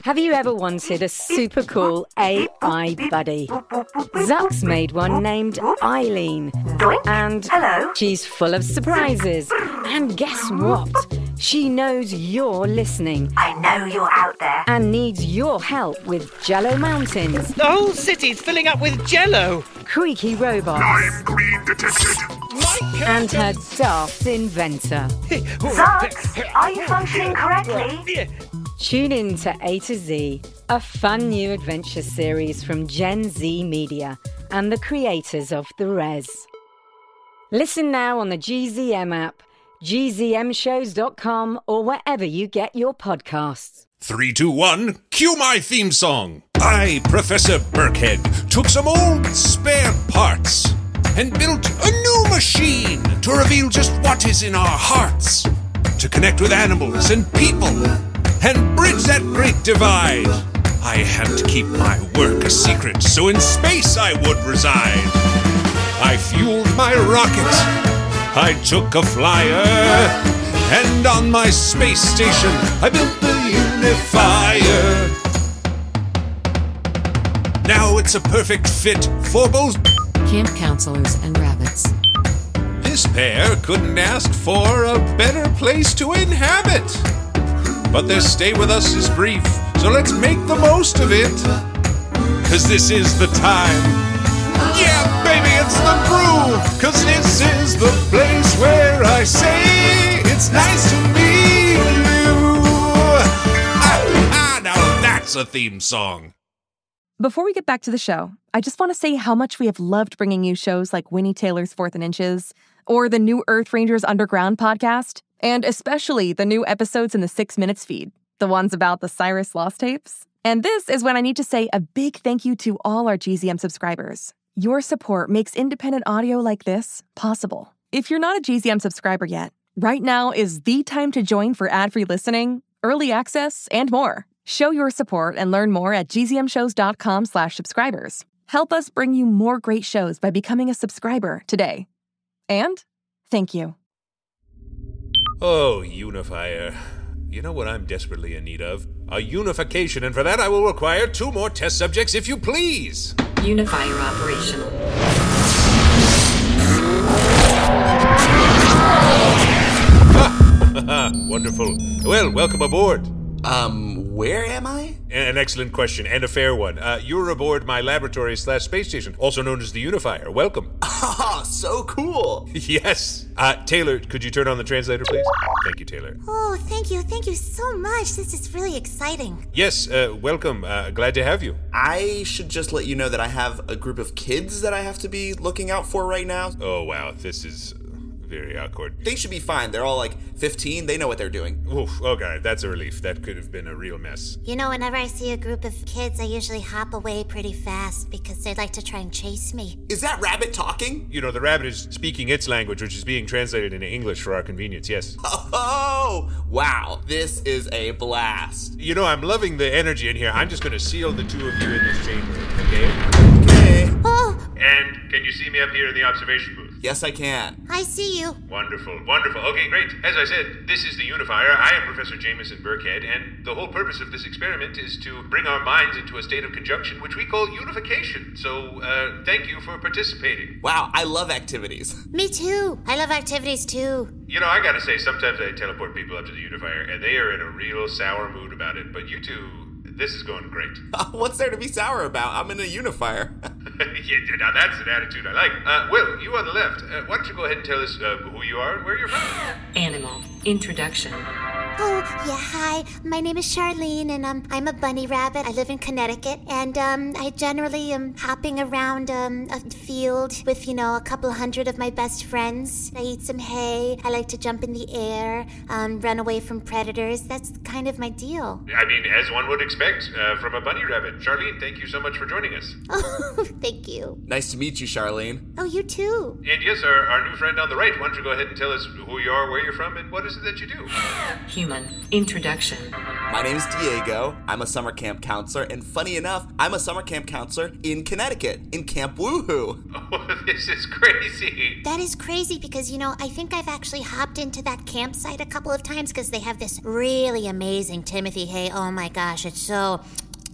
Have you ever wanted a super cool AI buddy? Zuck's made one named Eileen. And she's full of surprises. And guess what? She knows you're listening. I know you're out there. And needs your help with Jello Mountains. The whole city's filling up with Jello. Creaky robots. I'm green detected. And her daft inventor. Zucks, are you functioning correctly? Tune in to A to Z, a fun new adventure series from Gen Z Media and the creators of The Res. Listen now on the GZM app, gzmshows.com, or wherever you get your podcasts. 3, 2, 1, cue my theme song. I, Professor Burkhead, took some old spare parts and built a new machine to reveal just what is in our hearts, to connect with animals and people and bridge that great divide. I had to keep my work a secret, so in space I would reside. I fueled my rocket, I took a flyer, and on my space station I built the unifier. Now it's a perfect fit for both camp counselors and rabbits. This pair couldn't ask for a better place to inhabit. But their stay with us is brief, so let's make the most of it. 'Cause this is the time. Yeah, baby, it's the groove. 'Cause this is the place where I say it's nice to meet you. Now that's a theme song. Before we get back to the show, I just want to say how much we have loved bringing you shows like Winnie Taylor's 4th and Inches, or the new Earth Rangers Underground podcast, and especially the new episodes in the 6 Minutes feed, the ones about the Cyrus Lost tapes. And this is when I need to say a big thank you to all our GZM subscribers. Your support makes independent audio like this possible. If you're not a GZM subscriber yet, right now is the time to join for ad-free listening, early access, and more. Show your support and learn more at gzmshows.com/subscribers. Help us bring you more great shows by becoming a subscriber today. And thank you. Oh, unifier. You know what I'm desperately in need of? A unification, and for that I will require 2 more test subjects, if you please. Unifier operational. Wonderful. Well, welcome aboard. Where am I? An excellent question, and a fair one. You're aboard my laboratory/space station, also known as the Unifier. Welcome. Ah, so cool. Yes. Taylor, could you turn on the translator, please? Thank you, Taylor. Oh, thank you so much. This is really exciting. Yes, welcome. Glad to have you. I should just let you know that I have a group of kids that I have to be looking out for right now. Oh, wow, this is very awkward. They should be fine. They're all like 15. They know what they're doing. Oof, okay, that's a relief. That could have been a real mess. You know, whenever I see a group of kids, I usually hop away pretty fast because they'd like to try and chase me. Is that rabbit talking? You know, the rabbit is speaking its language, which is being translated into English for our convenience, yes. Oh, wow. This is a blast. You know, I'm loving the energy in here. I'm just going to seal the 2 of you in this chamber, okay? Okay. Oh, And can you see me up here in the observation booth? Yes, I can. I see you. Wonderful, wonderful. Okay, great. As I said, this is the Unifier. I am Professor Jameson Burkhead, and the whole purpose of this experiment is to bring our minds into a state of conjunction, which we call unification. So, thank you for participating. Wow, I love activities. Me too. I love activities too. You know, I gotta say, sometimes I teleport people up to the Unifier, and they are in a real sour mood about it. But you two, this is going great. What's there to be sour about? I'm in a unifier. Yeah, now that's an attitude I like. Will, you on the left, why don't you go ahead and tell us who you are and where you're from? Animal. Introduction. Oh, yeah, hi. My name is Charlene, and I'm a bunny rabbit. I live in Connecticut, and I generally am hopping around a field with, a couple hundred of my best friends. I eat some hay. I like to jump in the air, run away from predators. That's kind of my deal. I mean, as one would expect from a bunny rabbit. Charlene, thank you so much for joining us. Oh, thank you. Nice to meet you, Charlene. Oh, you too. And yes, our new friend on the right, why don't you go ahead and tell us who you are, where you're from, and what is it that you do? human. Introduction. My name is Diego. I'm a summer camp counselor, and funny enough, I'm a summer camp counselor in Connecticut, in Camp Woohoo. Oh, this is crazy. That is crazy because, I think I've actually hopped into that campsite a couple of times because they have this really amazing Timothy hay. Oh my gosh, it's so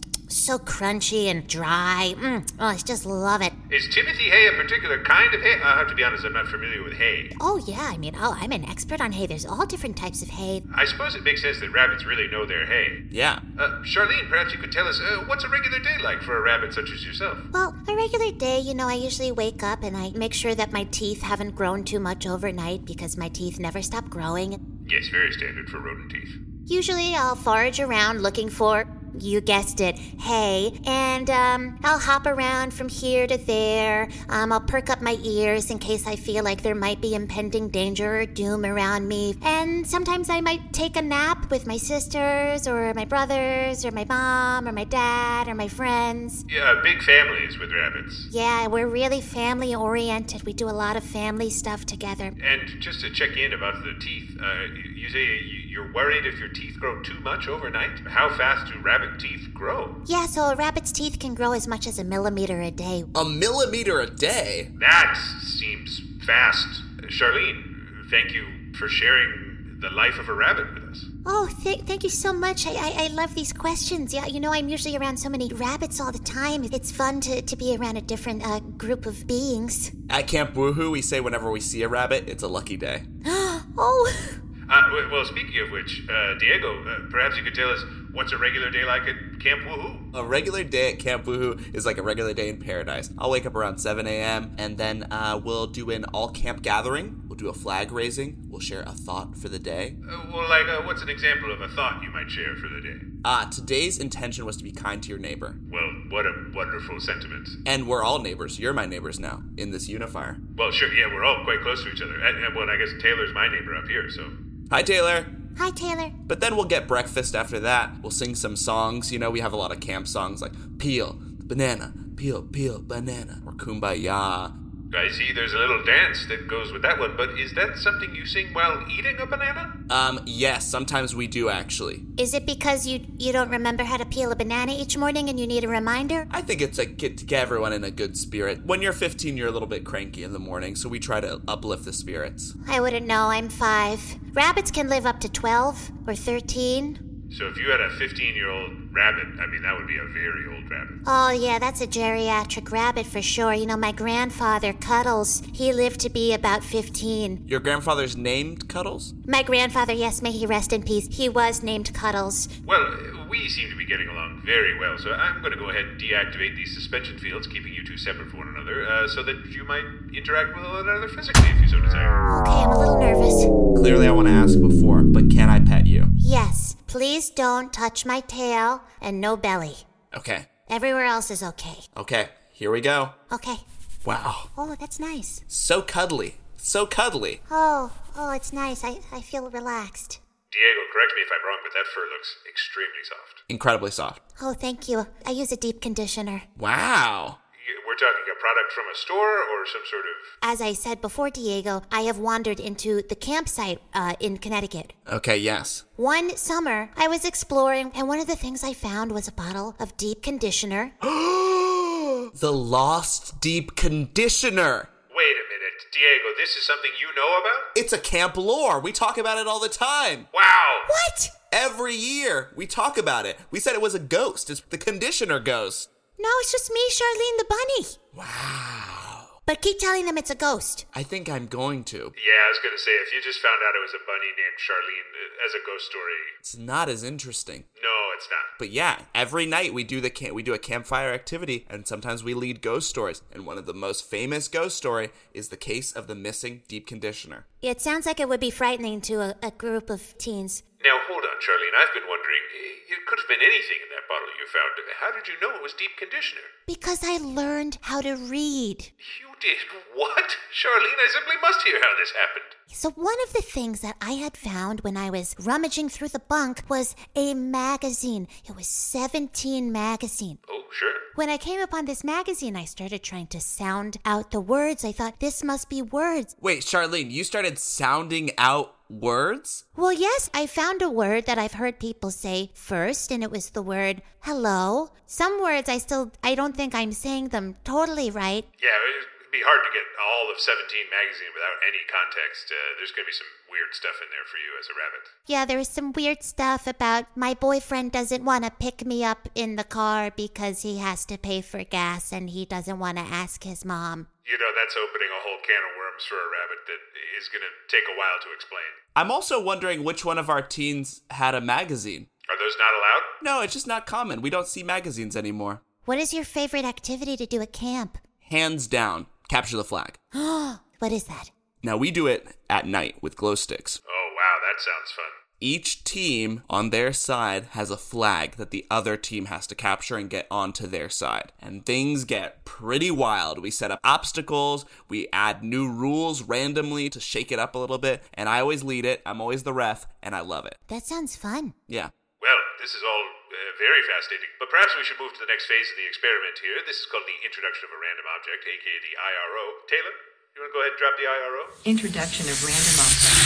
crunchy and dry. I just love it. Is Timothy hay a particular kind of hay? I have to be honest, I'm not familiar with hay. Oh yeah, I'm an expert on hay. There's all different types of hay. I suppose it makes sense that rabbits really know their hay. Yeah. Charlene, perhaps you could tell us, what's a regular day like for a rabbit such as yourself? Well, a regular day, I usually wake up and I make sure that my teeth haven't grown too much overnight because my teeth never stop growing. Yes, very standard for rodent teeth. Usually I'll forage around looking for, you guessed it, hay, and I'll hop around from here to there. I'll perk up my ears in case I feel like there might be impending danger or doom around me. And sometimes I might take a nap with my sisters or my brothers or my mom or my dad or my friends. Yeah, big families with rabbits. Yeah, we're really family oriented. We do a lot of family stuff together. And just to check in about the teeth, you say you're worried if your teeth grow too much overnight? How fast do rabbit teeth grow? Yeah, so a rabbit's teeth can grow as much as 1 millimeter a day. 1 millimeter a day? That seems fast. Charlene, thank you for sharing the life of a rabbit with us. Oh, thank you so much. I love these questions. Yeah, I'm usually around so many rabbits all the time. It's fun to be around a different group of beings. At Camp Woohoo, we say whenever we see a rabbit, it's a lucky day. Oh. Well, speaking of which, Diego, perhaps you could tell us what's a regular day like at Camp Woohoo? A regular day at Camp Woohoo is like a regular day in paradise. I'll wake up around 7 a.m. and then we'll do an all-camp gathering. We'll do a flag raising. We'll share a thought for the day. What's an example of a thought you might share for the day? Today's intention was to be kind to your neighbor. Well, what a wonderful sentiment. And we're all neighbors. You're my neighbors now in this unifier. Well, sure, yeah, we're all quite close to each other. And I guess Taylor's my neighbor up here, so... Hi, Taylor. Hi, Taylor. But then we'll get breakfast after that. We'll sing some songs. We have a lot of camp songs like Peel, Banana, Peel, Banana, or Kumbaya. I see there's a little dance that goes with that one, but is that something you sing while eating a banana? Yes, sometimes we do actually. Is it because you don't remember how to peel a banana each morning and you need a reminder? I think it's to get everyone in a good spirit. When you're 15, you're a little bit cranky in the morning, so we try to uplift the spirits. I wouldn't know, I'm 5. Rabbits can live up to 12 or 13. So if you had a 15-year-old rabbit, that would be a very old rabbit. Oh, yeah, that's a geriatric rabbit for sure. My grandfather, Cuddles, he lived to be about 15. Your grandfather's named Cuddles? My grandfather, yes, may he rest in peace. He was named Cuddles. Well, we seem to be getting along very well, so I'm going to go ahead and deactivate these suspension fields, keeping you two separate from one another, so that you might interact with one another physically if you so desire. Okay, I'm a little nervous. Clearly I want to ask before, but can I pet you? Yes. Please don't touch my tail and no belly. Okay. Everywhere else is okay. Okay, here we go. Okay. Wow. Oh, that's nice. So cuddly. So cuddly. Oh, it's nice. I feel relaxed. Diego, correct me if I'm wrong, but that fur looks extremely soft. Incredibly soft. Oh, thank you. I use a deep conditioner. Wow. We're talking a product from a store or some sort of... As I said before, Diego, I have wandered into the campsite in Connecticut. Okay, yes. One summer, I was exploring, and one of the things I found was a bottle of deep conditioner. The lost deep conditioner. Wait a minute, Diego, this is something you know about? It's a camp lore. We talk about it all the time. Wow. What? Every year, we talk about it. We said it was a ghost. It's the conditioner ghost. No, it's just me, Charlene the bunny. Wow. But keep telling them it's a ghost. I think I'm going to. Yeah, I was going to say, if you just found out it was a bunny named Charlene as a ghost story... It's not as interesting. No, it's not. But yeah, every night we do a campfire activity, and sometimes we lead ghost stories. And one of the most famous ghost story is the case of the missing deep conditioner. It sounds like it would be frightening to a group of teens. Now, hold on, Charlene. I've been wondering, it could have been anything in that bottle you found. How did you know it was deep conditioner? Because I learned how to read. You did what? Charlene, I simply must hear how this happened. So one of the things that I had found when I was rummaging through the bunk was a magazine. It was 17 magazine. Oh, sure. When I came upon this magazine, I started trying to sound out the words. I thought, this must be words. Wait, Charlene, you started sounding out words? Well, yes, I found a word that I've heard people say first, and it was the word hello. Some words I don't think I'm saying them totally right. Yeah, it'd be hard to get all of 17 magazine without any context. There's going to be some weird stuff in there for you as a rabbit. Yeah, there was some weird stuff about my boyfriend doesn't want to pick me up in the car because he has to pay for gas and he doesn't want to ask his mom. You know, that's opening a whole can of worms for a rabbit that is going to take a while to explain. I'm also wondering which one of our teens had a magazine. Are those not allowed? No, it's just not common. We don't see magazines anymore. What is your favorite activity to do at camp? Hands down, capture the flag. What is that? Now, we do it at night with glow sticks. Oh, wow, that sounds fun. Each team on their side has a flag that the other team has to capture and get onto their side. And things get pretty wild. We set up obstacles, we add new rules randomly to shake it up a little bit, and I always lead it. I'm always the ref, and I love it. That sounds fun. Yeah. Well, this is all very fascinating, but perhaps we should move to the next phase of the experiment here. This is called the introduction of a random object, aka the IRO. Taylor, you want to go ahead and drop the IRO? Introduction of random object.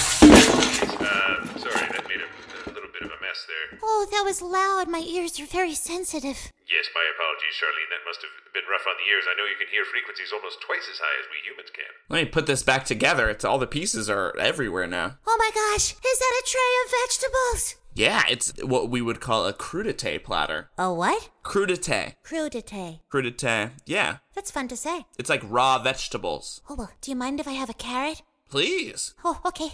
Sorry, that made a little bit of a mess there. Oh, that was loud. My ears are very sensitive. Yes, my apologies, Charlene. That must have been rough on the ears. I know you can hear frequencies almost twice as high as we humans can. Let me put this back together. All the pieces are everywhere now. Oh my gosh, is that a tray of vegetables? Yeah, it's what we would call a crudité platter. A what? Crudité. Crudité. Crudité, yeah. That's fun to say. It's like raw vegetables. Oh, well, do you mind if I have a carrot? Please. Oh, okay.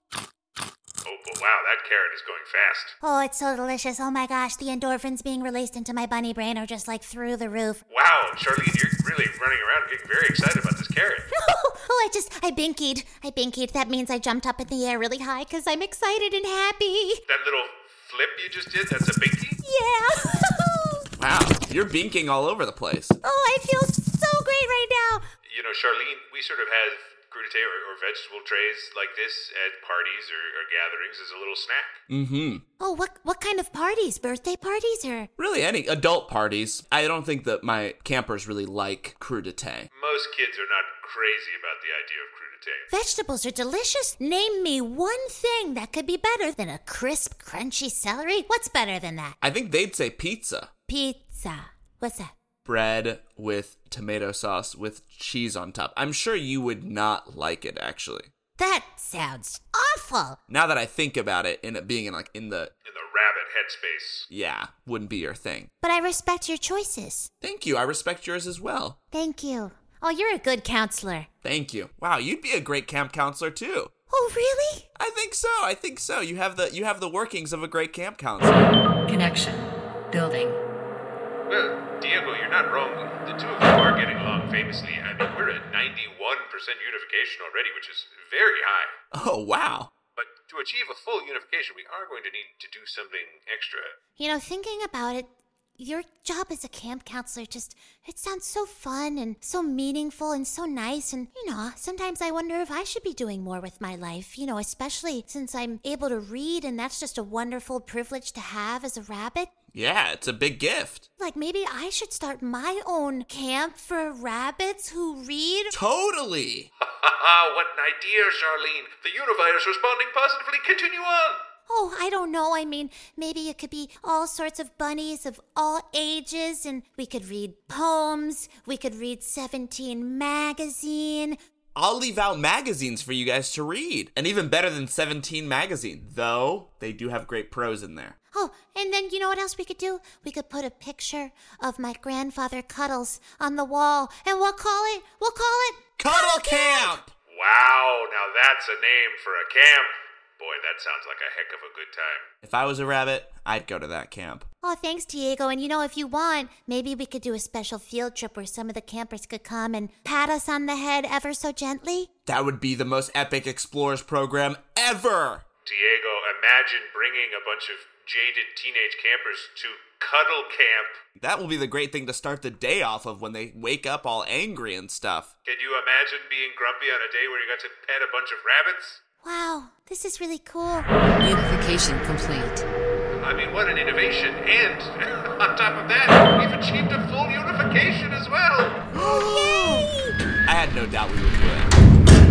Oh, wow, that carrot is going fast. Oh, it's so delicious. Oh my gosh, the endorphins being released into my bunny brain are just like through the roof. Wow, Charlene, you're really running around getting very excited about this carrot. I binkied. That means I jumped up in the air really high because I'm excited and happy. That little flip you just did, that's a binky? Yeah. Wow, you're binking all over the place. Oh, I feel so great right now. You know, Charlene, we sort of have crudité or vegetable trays like this at parties or gatherings as a little snack. Mm-hmm. Oh, what kind of parties? Birthday parties or? Really, any adult parties. I don't think that my campers really like crudité. Most kids are not crazy about the idea of crudité. Vegetables are delicious. Name me one thing that could be better than a crisp, crunchy celery. What's better than that? I think they'd say pizza. Pizza. What's that? Bread with tomato sauce with cheese on top. I'm sure you would not like it, actually. That sounds awful. Now that I think about it, in it being in the rabbit headspace. Yeah, wouldn't be your thing. But I respect your choices. Thank you. I respect yours as well. Thank you. Oh, you're a good counselor. Thank you. Wow, you'd be a great camp counselor too. Oh, really? I think so. You have the workings of a great camp counselor. Connection. Building. Well, Diego, you're not wrong. The two of you are getting along famously. I mean, we're at 91% unification already, which is very high. Oh, wow. But to achieve a full unification, we are going to need to do something extra. You know, thinking about it, your job as a camp counselor it sounds so fun and so meaningful and so nice. And, sometimes I wonder if I should be doing more with my life, especially since I'm able to read, and that's just a wonderful privilege to have as a rabbit. Yeah, it's a big gift. Like, maybe I should start my own camp for rabbits who read. Totally. What an idea, Charlene. The univirus responding positively. Continue on. Oh, I don't know. I mean, maybe it could be all sorts of bunnies of all ages, and we could read poems. We could read 17 magazine. I'll leave out magazines for you guys to read. And even better than 17 magazine, though they do have great prose in there. Oh, and then you know what else we could do? We could put a picture of my grandfather Cuddles on the wall, and we'll call it Cuddle Camp! Wow, now that's a name for a camp. Boy, that sounds like a heck of a good time. If I was a rabbit, I'd go to that camp. Oh, thanks, Diego. And if you want, maybe we could do a special field trip where some of the campers could come and pat us on the head ever so gently. That would be the most epic Explorers program ever! Diego, imagine bringing a bunch of jaded teenage campers to Cuddle Camp. That will be the great thing to start the day off of when they wake up all angry and stuff. Can you imagine being grumpy on a day where you got to pet a bunch of rabbits? Wow, this is really cool. Unification complete. I mean, what an innovation. And on top of that, we've achieved a full unification as well. Yay! I had no doubt we would do it. Well,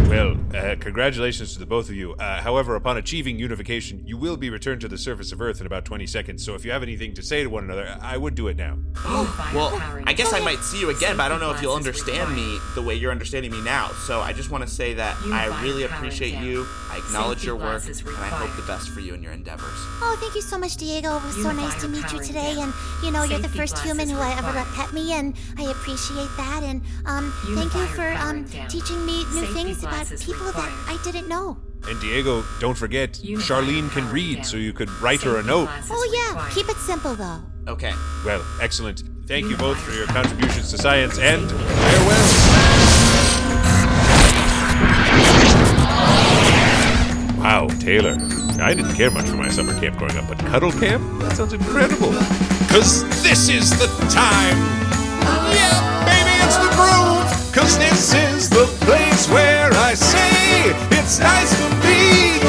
Congratulations to the both of you. However, upon achieving unification, you will be returned to the surface of Earth in about 20 seconds. So if you have anything to say to one another, I would do it now. Well, I guess I might see you again, but I don't know if you'll understand me the way you're understanding me now. So I just want to say that I really appreciate you. I acknowledge your work, and I hope the best for you in your endeavors. Oh, thank you so much, Diego. It was so nice to meet you today. And, you know, you're the first human who ever pet me, and I appreciate that. And thank you for teaching me new things about people that I didn't know. And Diego, don't forget, Charlene can read, so you could write her a note. Oh, yeah. Keep it simple, though. Okay. Well, excellent. Thank you both for your contributions to science, and farewell. Wow, Taylor. I didn't care much for my summer camp growing up, but cuddle camp? That sounds incredible. 'Cause this is the time. Yeah, baby, it's the groove. 'Cause this is the place where I say it's nice to meet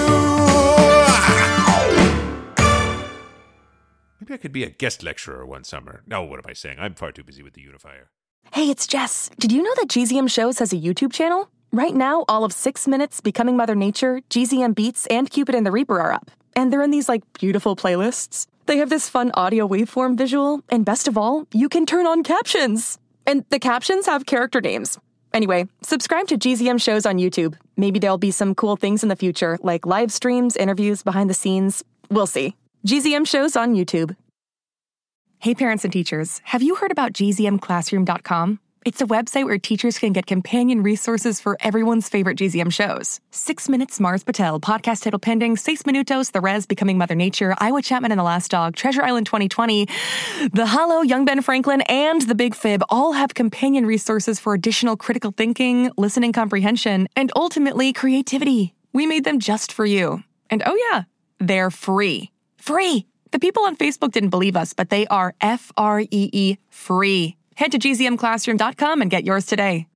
you. Maybe I could be a guest lecturer one summer. No, what am I saying? I'm far too busy with the unifier. Hey, it's Jess. Did you know that GZM Shows has a YouTube channel? Right now, all of 6 Minutes, Becoming Mother Nature, GZM Beats, and Cupid and the Reaper are up. And they're in these, beautiful playlists. They have this fun audio waveform visual, and best of all, you can turn on captions. And the captions have character names. Anyway, subscribe to GZM Shows on YouTube. Maybe there'll be some cool things in the future, like live streams, interviews, behind the scenes. We'll see. GZM Shows on YouTube. Hey parents and teachers, have you heard about gzmclassroom.com? It's a website where teachers can get companion resources for everyone's favorite GZM shows. 6 Minutes, Mars Patel, Podcast Title Pending, 6 Minutos, The Res, Becoming Mother Nature, Iowa Chapman and the Last Dog, Treasure Island 2020, The Hollow, Young Ben Franklin, and The Big Fib all have companion resources for additional critical thinking, listening comprehension, and ultimately creativity. We made them just for you. And oh yeah, they're free. Free! The people on Facebook didn't believe us, but they are free. Head to gzmclassroom.com and get yours today.